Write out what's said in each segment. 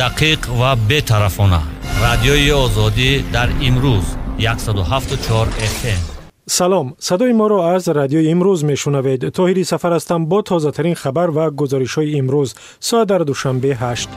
دقیق و بی‌طرفانه. رادیوی آزادی در امروز 107.4 FM. سلام، صدای ما را از رادیوی امروز میشنوید. طاهری سفر هستم با تازه ترین خبر و گزارش‌های امروز. ساعت در دوشنبه 8.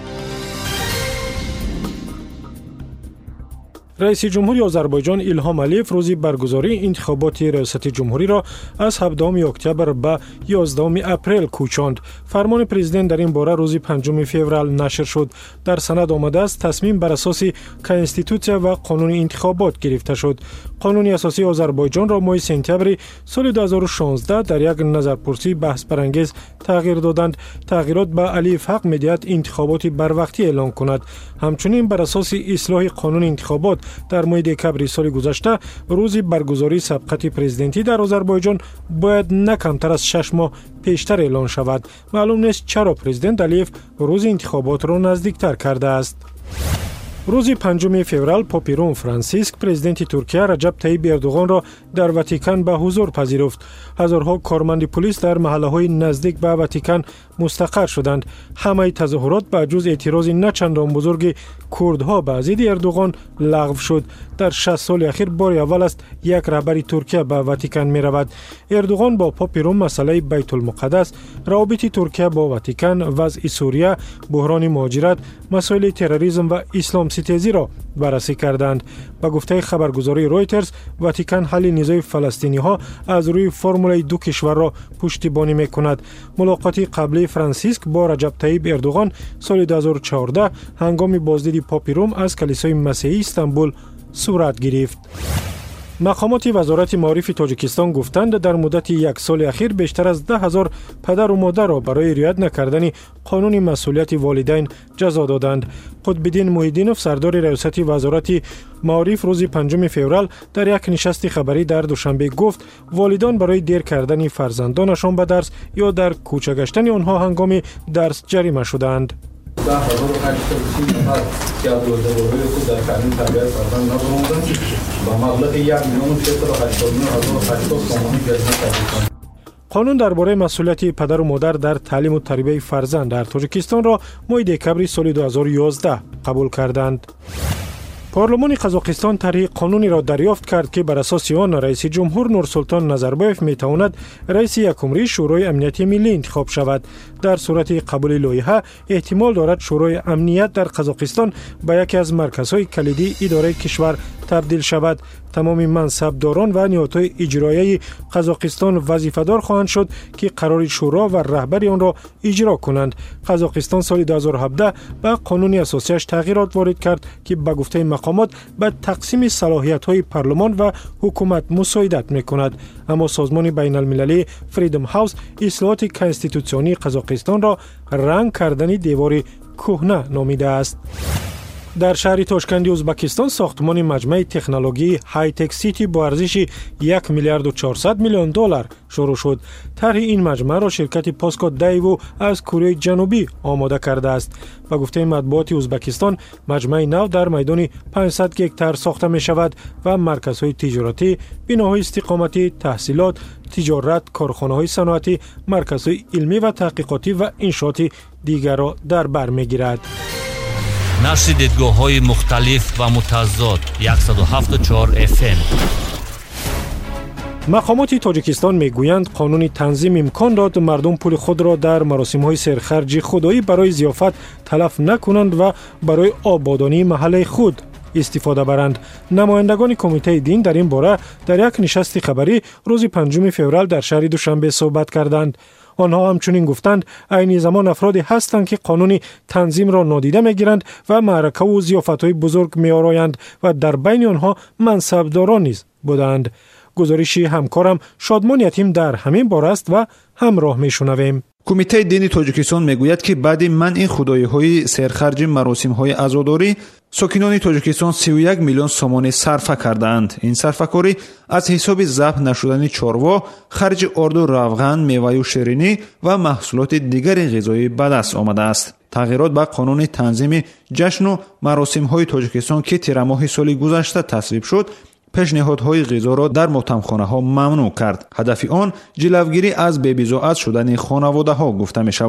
رئیس جمهوری آذربایجان ایلهام علیف روزی برگزاری انتخابات ریاست جمهوری را از 17 اکتبر به 11 اپریل کوچاند. فرمان پرزیدنت در این باره روز 5 فوریه نشر شد. در سند آمده است تصمیم بر اساس کنستیتوسیا و قانون انتخابات گرفته شد. قانون اساسی آذربایجان را ماه سپتامبر سال 2016 در یک نظرپرسی بحث برانگیز تغییر دادند. تغییرات به علیف حق می‌دهد انتخابات بروقتی اعلان کند. همچنین بر اساس اصلاح قانون انتخابات در ماه دکمبر سال گذشته روزی برگزاری سبقت پرزیدنتی در آذربایجان باید نه کمتر از 6 ماه پیشتر اعلان شود. معلوم نیست چرا پرزیدنت علیف روز انتخابات را نزدیکتر کرده است. روز 5 فوریه پاپ روم فرانسیسک پرزیدنت ترکیه رجب طیب اردوغان را در واتیکان به حضور پذیرفت. هزارها کارمند پلیس در محله‌های نزدیک به واتیکان مستقر شدند. همه تظاهرات به جز اعتراض نه چندان بزرگ کردها به ضد اردوغان لغو شد. در 60 سال اخیر بار اول است یک رهبر ترکیه به واتیکان می رود. اردوغان با پاپ روم مسئله بیت المقدس، روابط ترکیه با واتیکان، وضع سوریه، بحران مهاجرت، مسائل تروریسم و اسلام ستیزی را بررسی کردند. با گفته خبرگزاری رویترز، واتیکان حل نزاع فلسطینی ها از روی فرمول دو کشور را پشتیبانی می کند. ملاقات قبلی فرانسیسک با رجب طیب اردوغان سال 2014 هنگام بازدید پاپ روم از کلیسای مسیحی استانبول صورت گرفت. مقامات وزارت معارف تاجیکستان گفتند در مدت یک سال اخیر بیشتر از 10,000 پدر و مادر را برای رعایت نکردن قانون مسئولیت والدین جزا دادند. قطب‌الدین محیدینوف سردار ریاست وزارت معارف روز 5 فوریه در یک نشست خبری در دوشنبه گفت والدان برای دیر کردن فرزندانشان به درس یا در کوچه گشتن آنها هنگام درس جریمه شدند. قانون درباره مسئولیت پدر و مادر در تعلیم و تربیت فرزند در تاجیکستان را ماه دکمبر سال 2011 قبول کردند. پارلمان قزاقستان طرح قانونی را دریافت کرد که بر اساس آن رئیس جمهور نورسلطان نظربایف میتواند رئیس یکمری شورای امنیت ملی انتخاب شود. در صورت قبول لایحه احتمال دارد شورای امنیت در قزاقستان به یکی از مرکزهای کلیدی اداره کشور تبدیل شود. تمام منصبداران و نهادهای اجرایی قزاقستان وظیفه‌دار خواهند شد که قرار شورا و رهبری آن را اجرا کنند. قزاقستان سال 2017 به قانون اساسیش تغییرات وارد کرد که به گفته مقامات به تقسیم صلاحیت‌های پارلمان و حکومت مساعدت می‌کند. اما سازمان بین‌المللی فریدم هاوس اصلاحات کنستیتوسیونی قزاقستان را رنگ کردن دیوار کهنه نامیده است. در شهر تاشکند ازبکستان ساختمان مجمع تکنولوژی های تک سیتی با ارزش 1 میلیارد و 400 میلیون دلار شروع شد. طرح این مجمع را شرکت پاسکو دایوو از کره جنوبی آماده کرده است. با گفته مطبوعات ازبکستان مجمع نو در میدان 500 هکتار ساخته می شود و مرکزهای تجارتی، بناهای استقامتی، تحصیلات، تجارت، کارخانه‌های صنعتی، مرکزهای علمی و تحقیقاتی و انشاءات دیگر را در بر می‌گیرد. نشر دیدگاه‌های مختلف و متضاد 107.4 FM. مقامات تاجیکستان میگویند قانون تنظیم امکان داد مردم پول خود را در مراسم‌های سرخرج خدایی برای ضیافت تلف نکنند و برای آبادانی محل خود استفاده برند. نمایندگان کمیته دین در این باره در یک نشست خبری روز 5 فوریه در شهر دوشنبه صحبت کردند. آنها همچنین گفتند عین زمان افرادی هستند که قانون تنظیم را نادیده میگیرند و معرکه و ضیافت‌های بزرگ میآرایند و در بین آنها منصبداران نیز بودند. گزارشی همکارم شادمان یتیم در همین باره است و همراه میشنویم. کمیته دینی تاجیکستان میگوید که بعد منع خدایی‌های سرخرج مراسم‌های عزاداری ساکنان تاجیکستان 31 میلیون سومانی صرفه کردند. این صرفه‌کاری از حساب ضبط نشدن چاروا، خرج آرد و روغن، میوه و شیرینی و محصولات دیگر غذایی به دست آمده است. تغییرات به قانون تنظیم جشن و مراسم‌های تاجیکستان که تیر ماه سال گذشته تصویب شد، پیشنهادهای غذا را در ماتمخانه‌ها ممنوع کرد. هدف آن جلوگیری از بی‌بضاعت شدن خانواده‌ها گفته می‌شود.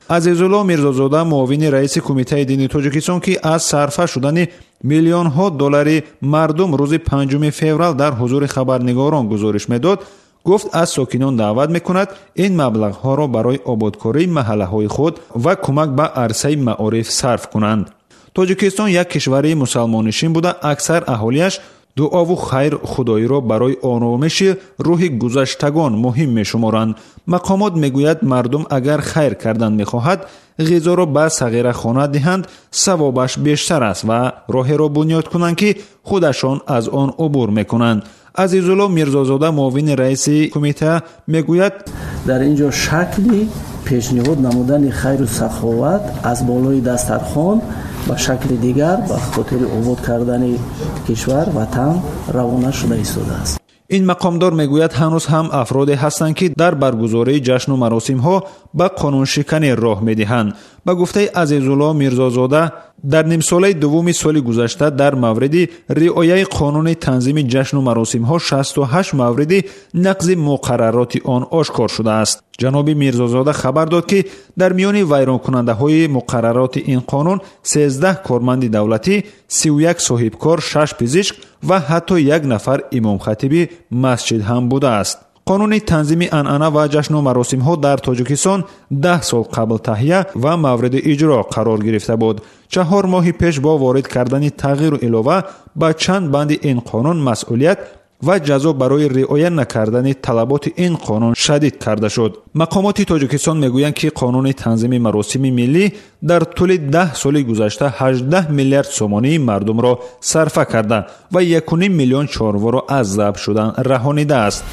азизулло мирзозода муовини раиси кумитаи дини тоҷикистон ки аз сарфа шудани миллионҳо доллари мардум рӯзи 5 феврал дар ҳузури хабарнигорон гузориш медод, гуфт аз сокинон даъват мекунад ин маблағҳоро барои ободкории маҳаллаҳои худ ва кӯмак ба арсаи маориф сарф кунанд. тоҷикистон як кишвари мусалмоннишин буда аксар аҳолияш дуову хайр худоиро барои оромиши рӯҳи гузаштагон муҳим мешуморанд. мақомот мегӯяд мардум агар хайр кардан мехоҳад ғизоро ба сағирахона диҳанд, савобаш бештар аст ва роҳеро бунёд кунанд ки худашон аз он убур мекунанд. азизулло мирзозода муовини раиси кумита мегӯяд дар ин ҷо шакли пешниҳод намудани хайру саховат аз болои дастархон ба шакли дигар ба хотири обод кардани кишвар ватан равона шуда истодааст. ин мақомдор мегӯяд ҳанӯз ҳам афроде ҳастанд ки дар баргузории ҷашну маросимҳо ба қонуншиканӣ роҳ медиҳанд. ба гуфтаи азизулло мирзозода дар нимсолаи дуввуми соли гузашта дар мавриди риояи қонуни танзими ҷашну маросимҳо 68 мавриди нақзи муқаррароти он ошкор шудааст. ҷаноби мирзозода хабар дод ки дар миёни вайронкунандаҳои муқаррароти ин қонун 13 корманди давлатӣ, 31 соҳибкор, 6 пизишк ва ҳатто 1 нафар имомхатиби масҷид ҳам будааст. қонуни танзими анъана ва ҷашну маросимҳо дар тоҷикистон 10 сол қабл таҳия ва мавриди иҷро қарор гирифта буд. 4 моҳи пеш бо ворид кардани тағйиру илова ба чанд банди ин қонун масъулият ва ҷазо барои риоя накардани талаботи ин қонун шадид карда шуд. мақомоти тоҷикистон мегӯянд ки қонуни танзими маросими миллӣ дар тӯли 10 соли гузашта 18 миллиард сомонии мардумро сарфа карда ва 1.5 миллион чорворо аз забт шудан раҳонидааст.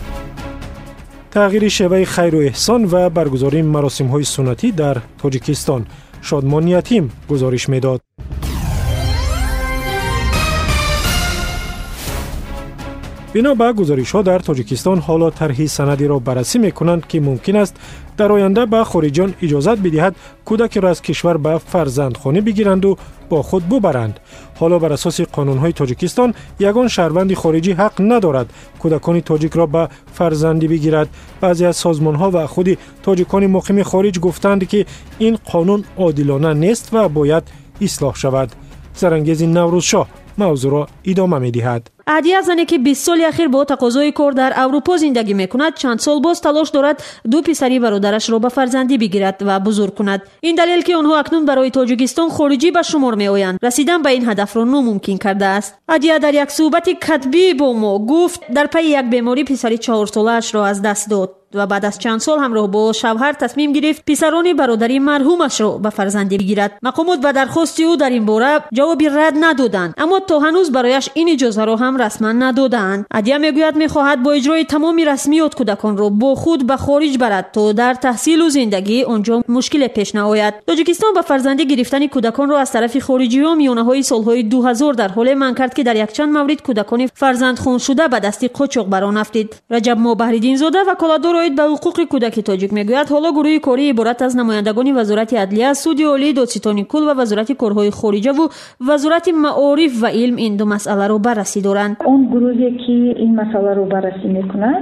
тағйири шеваи хайру эҳсон ва баргузории маросимҳои суннатӣ дар тоҷикистон. шодмон ятим гузориш медод. бино ба гузоришҳо дар тоҷикистон ҳоло тарҳи санадиро баррасӣ мекунанд ки мумкин аст дар оянда ба хориҷиён иҷозат бидиҳад кӯдакеро аз кишвар ба фарзандхонӣ бигиранду бо худ бубаранд. ҳоло бар асоси қонунҳои тоҷикистон ягон шаҳрванди хориҷӣ ҳақ надорад кӯдакони тоҷикро ба фарзандӣ бигирад. баъзе аз созмонҳо ва худи тоҷикони муқими хориҷ гуфтанд ки ин қонун одилона нест ва бояд ислоҳ шавад. зарангези наврӯзшоҳ мавзӯъро идома медиҳад. адия зане ки 20 соли ахир бо тақозои кор дар аврупо зиндагӣ мекунад, чанд сол боз талош дорад ду писари бародарашро ба фарзандӣ бигирад ва бузург кунад. ин далел ки онҳо акнун барои тоҷикистон хориҷӣ ба шумор меоянд, расидан ба ин ҳадафро номумкин кардааст. адия дар як суҳбати катбӣ бо мо гуфт дар пайи як беморӣ писари 4-солаашро аз даст дод ва баъд аз чанд сол ҳамроҳ бо шавҳар тасмим гирифт писарони бародари марҳумашро ба фарзандӣ бигирад. мақомот ба дархости ӯ дар ин бора ҷавоби рад надоданд, аммо то ҳанӯз барояш ин иҷозаро ҳам расман надодаанд. адия мегӯяд мехоҳад бо иҷрои тамоми расмиёт кӯдаконро бо худ ба хориҷ барад то дар таҳсилу зиндагӣ онҷо мушкиле пеш наояд. тоҷикистон ба фарзандӣ гирифтани кӯдаконро аз тарафи хориҷиён миёнаҳои солҳои 2000 дар ҳоле манъ кард ки дар якчанд маврид кӯдакони фарзандхоншуда ба дасти қочоқ баронафтид. раҷаб моҳбаҳриддинзода ваколатдор оид ба ҳуқуқи кӯдаки тоҷик мегӯяд ҳоло гурӯҳи корӣ иборат аз намояндагони вазорати адлия, суди олӣ, додситони кул ва вазорати корҳои хориҷаву вазорати маориф ва илм ин ду масъаларо баррасӣ доранд. он гурӯҳе ки ин масъаларо баррасӣ мекунад,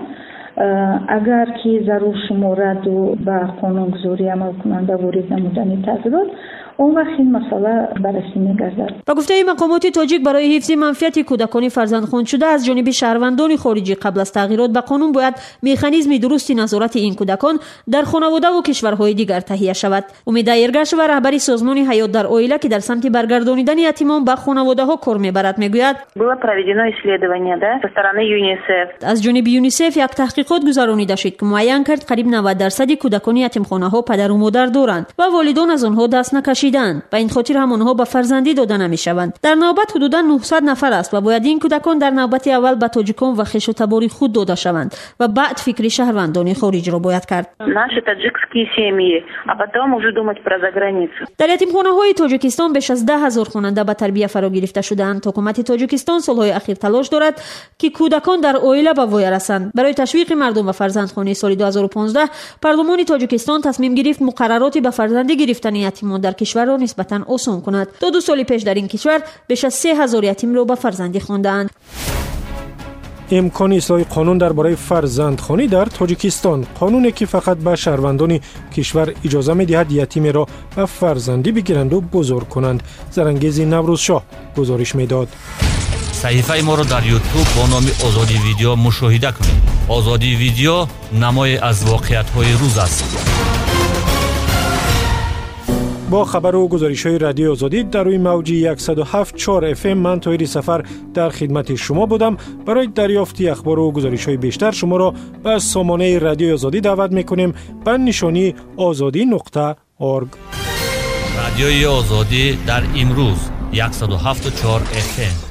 агар ки зарур шумораду ба қонунгузории амалкунанда ворид намудани тағйирот, он вақт ин масъала баррасӣ мегардад. ба гуфтаи мақомоти тоҷик барои ҳифзи манфиати кӯдакони фарзандхоншуда аз ҷониби шаҳрвандони хориҷӣ қабл аз тағйирот ба қонун бояд механизми дурусти назорати ин кӯдакон дар хонаводаву кишварҳои дигар таҳия шавад. умида эргашова, раҳбари созмони ҳаёт дар оила ки дар самти баргардонидани ятимон ба хонаводаҳо кор мебарад, мегӯяд: было проведено исследование со стороны ЮНИСЕФ. аз ҷониби ЮНИСЕФ як таҳқиқот гузаронида шуд ки муайян кард қариб 90% кӯдакони ятимхонаҳо падару модар доранд ва волидон аз онҳо даст накашиданд. ба ин хотир ҳам онҳо ба фарзандӣ дода намешаванд. дар навбат ҳудудан 900 нафар аст ва бояд ин кӯдакон дар навбати аввал ба тоҷикон ва хешу табори худ дода шаванд ва баъд фикри шаҳрвандони хориҷро бояд кард. Наши таджикские семьи, а потом уже думать про заграницу. дар ятимхонаҳои тоҷикистон беш аз 10,000 хонанда ба тарбия фаро гирифта шуданд. ҳукумати тоҷикистон солҳои ахир талош дорад ки кӯдакон дар оила ба воя расанд. барои ташвиқи мардум ба фарзандхонии соли 2015 парлумони тоҷикистон тасмим гирифт муқаррароти ба фарзандӣ гирифтани ятимон дар кишварро нисбатан осон кунад. до 2 соли пеш дар ин кишвар беш аз 3000 ятимро ба фарзандӣ хондаанд. امکان اصلاح قانون درباره فرزندخوانی در تاجیکستان. قانونی که فقط به شهروندان کشور اجازه می‌دهد یتیم را به فرزندی بگیرند و بزرگ کنند. زرنگیزی نوروزشاه گزارش می‌داد. صحیفه ما را در یوتیوب با نام آزادی ویدیو مشاهده کنید. آزادی ویدیو نمای از واقعیت‌های روز است. با خبر و گزارش‌های رادیو آزادی در روی موج 107.4 FM من طاهر سفر در خدمت شما بودم. برای دریافت اخبار و گزارش‌های بیشتر شما را به سامانه رادیو آزادی دعوت می‌کنیم به نشانی azadi.org. رادیوی آزادی در امروز 107.4 FM.